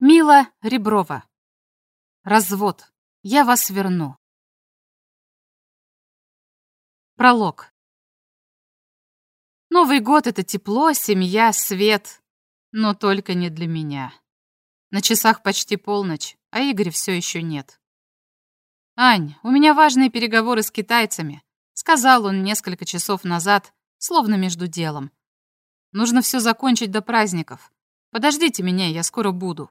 Мила Реброва. Развод. Я вас верну. Пролог. Новый год — это тепло, семья, свет. Но только не для меня. На часах почти полночь, а Игоря все еще нет. «Ань, у меня важные переговоры с китайцами», — сказал он несколько часов назад, словно между делом. «Нужно все закончить до праздников. Подождите меня, я скоро буду».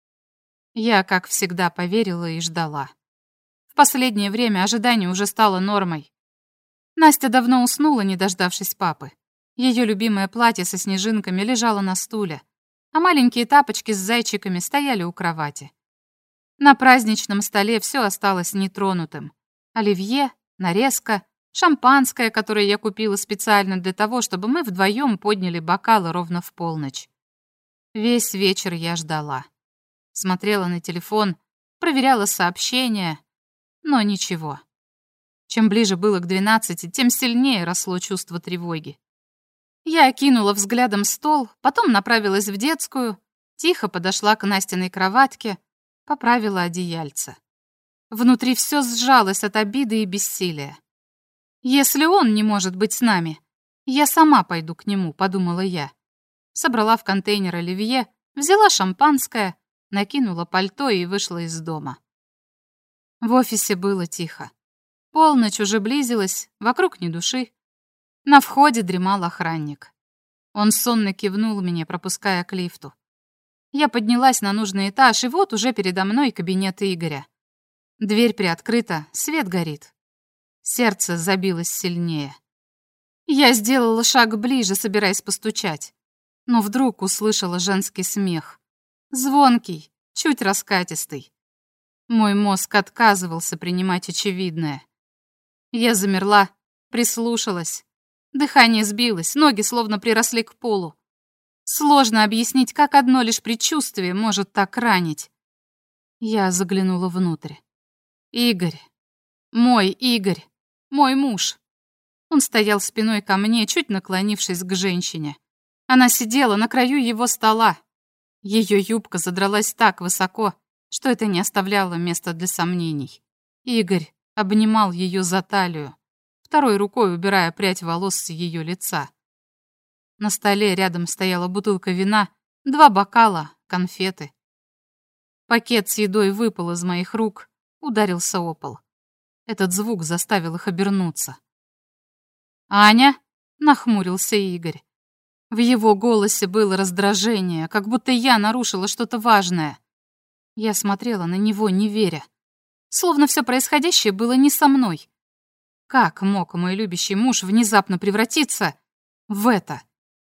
Я, как всегда, поверила и ждала. В последнее время ожидание уже стало нормой. Настя давно уснула, не дождавшись папы. Ее любимое платье со снежинками лежало на стуле, а маленькие тапочки с зайчиками стояли у кровати. На праздничном столе все осталось нетронутым. Оливье, нарезка, шампанское, которое я купила специально для того, чтобы мы вдвоем подняли бокалы ровно в полночь. Весь вечер я ждала. Смотрела на телефон, проверяла сообщения, но ничего. Чем ближе было к 12, тем сильнее росло чувство тревоги. Я окинула взглядом стол, потом направилась в детскую, тихо подошла к Настиной кроватке, поправила одеяльце. Внутри все сжалось от обиды и бессилия. «Если он не может быть с нами, я сама пойду к нему», — подумала я. Собрала в контейнер оливье, взяла шампанское, накинула пальто и вышла из дома. В офисе было тихо. Полночь уже близилась, вокруг ни души. На входе дремал охранник. Он сонно кивнул мне, пропуская к лифту. Я поднялась на нужный этаж, и вот уже передо мной кабинет Игоря. Дверь приоткрыта, свет горит. Сердце забилось сильнее. Я сделала шаг ближе, собираясь постучать, но вдруг услышала женский смех. Звонкий, чуть раскатистый. Мой мозг отказывался принимать очевидное. Я замерла, прислушалась. Дыхание сбилось, ноги словно приросли к полу. Сложно объяснить, как одно лишь предчувствие может так ранить. Я заглянула внутрь. Игорь. Мой муж. Он стоял спиной ко мне, чуть наклонившись к женщине. Она сидела на краю его стола. Ее юбка задралась так высоко, что это не оставляло места для сомнений. Игорь обнимал ее за талию, второй рукой убирая прядь волос с ее лица. На столе рядом стояла бутылка вина, 2 бокала, конфеты. Пакет с едой выпал из моих рук, ударился о пол. Этот звук заставил их обернуться. «Аня?» — нахмурился Игорь. В его голосе было раздражение, как будто я нарушила что-то важное. Я смотрела на него, не веря. Словно все происходящее было не со мной. Как мог мой любящий муж внезапно превратиться в это?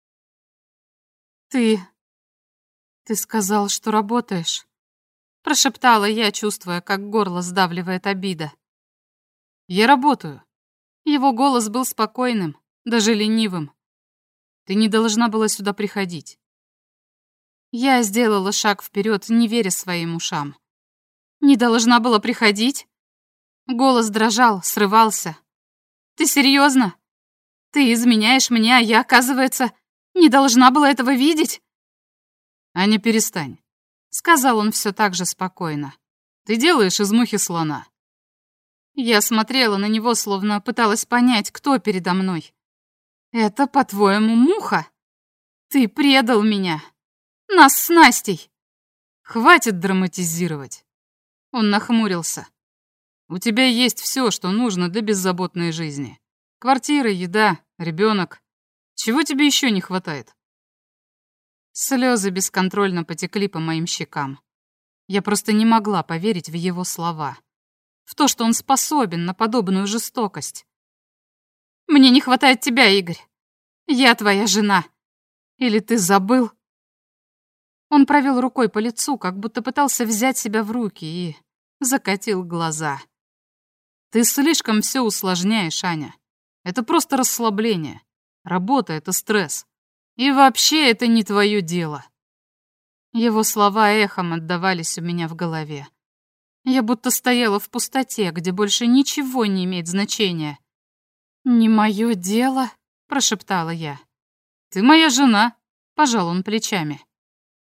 «Ты сказал, что работаешь?» Прошептала я, чувствуя, как горло сдавливает обида. «Я работаю». Его голос был спокойным, даже ленивым. «Ты не должна была сюда приходить». Я сделала шаг вперед, не веря своим ушам. «Не должна была приходить?» Голос дрожал, срывался. «Ты серьезно? Ты изменяешь мне, а я, оказывается, не должна была этого видеть?» «Аня, перестань», — сказал он все так же спокойно. «Ты делаешь из мухи слона». Я смотрела на него, словно пыталась понять, кто передо мной. «Это, по-твоему, муха? Ты предал меня. Нас с Настей». «Хватит драматизировать». Он нахмурился. «У тебя есть все, что нужно для беззаботной жизни. Квартира, еда, ребенок. Чего тебе еще не хватает?» Слезы бесконтрольно потекли по моим щекам. Я просто не могла поверить в его слова. В то, что он способен на подобную жестокость. «Мне не хватает тебя, Игорь. Я твоя жена. Или ты забыл?» Он провел рукой по лицу, как будто пытался взять себя в руки, и закатил глаза. «Ты слишком все усложняешь, Аня. Это просто расслабление. Работа — это стресс. И вообще это не твое дело». Его слова эхом отдавались у меня в голове. Я будто стояла в пустоте, где больше ничего не имеет значения. «Не мое дело», — прошептала я. «Ты моя жена», — пожал он плечами.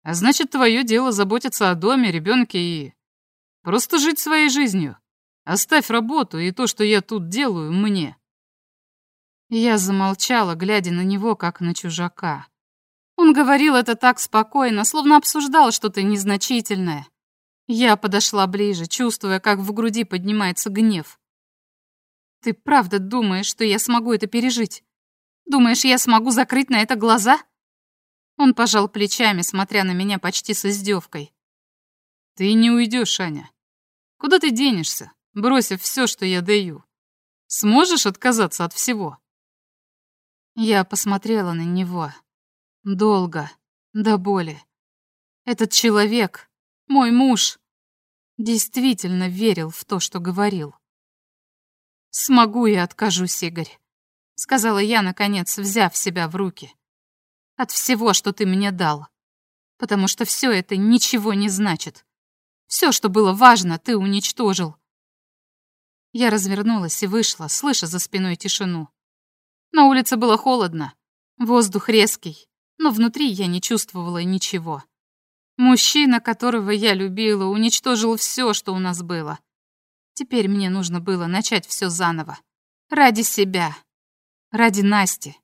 А значит, твое дело заботиться о доме, ребенке и просто жить своей жизнью. Оставь работу и то, что я тут делаю, мне». Я замолчала, глядя на него, как на чужака. Он говорил это так спокойно, словно обсуждал что-то незначительное. Я подошла ближе, чувствуя, как в груди поднимается гнев. «Ты правда думаешь, что я смогу это пережить? Думаешь, я смогу закрыть на это глаза?» Он пожал плечами, смотря на меня почти с издевкой. «Ты не уйдешь, Аня. Куда ты денешься, бросив все, что я даю? Сможешь отказаться от всего?» Я посмотрела на него. Долго, до боли. Этот человек, мой муж, действительно верил в то, что говорил. «Смогу и откажусь, Игорь», — сказала я, наконец, взяв себя в руки. «От всего, что ты мне дал. Потому что все это ничего не значит. Все, что было важно, ты уничтожил». Я развернулась и вышла, слыша за спиной тишину. На улице было холодно, воздух резкий, но внутри я не чувствовала ничего. Мужчина, которого я любила, уничтожил все, что у нас было. Теперь мне нужно было начать все заново. Ради себя. Ради Насти.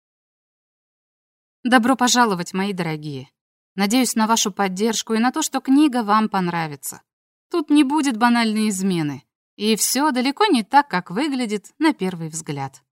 Добро пожаловать, мои дорогие. Надеюсь на вашу поддержку и на то, что книга вам понравится. Тут не будет банальной измены. И все далеко не так, как выглядит на первый взгляд.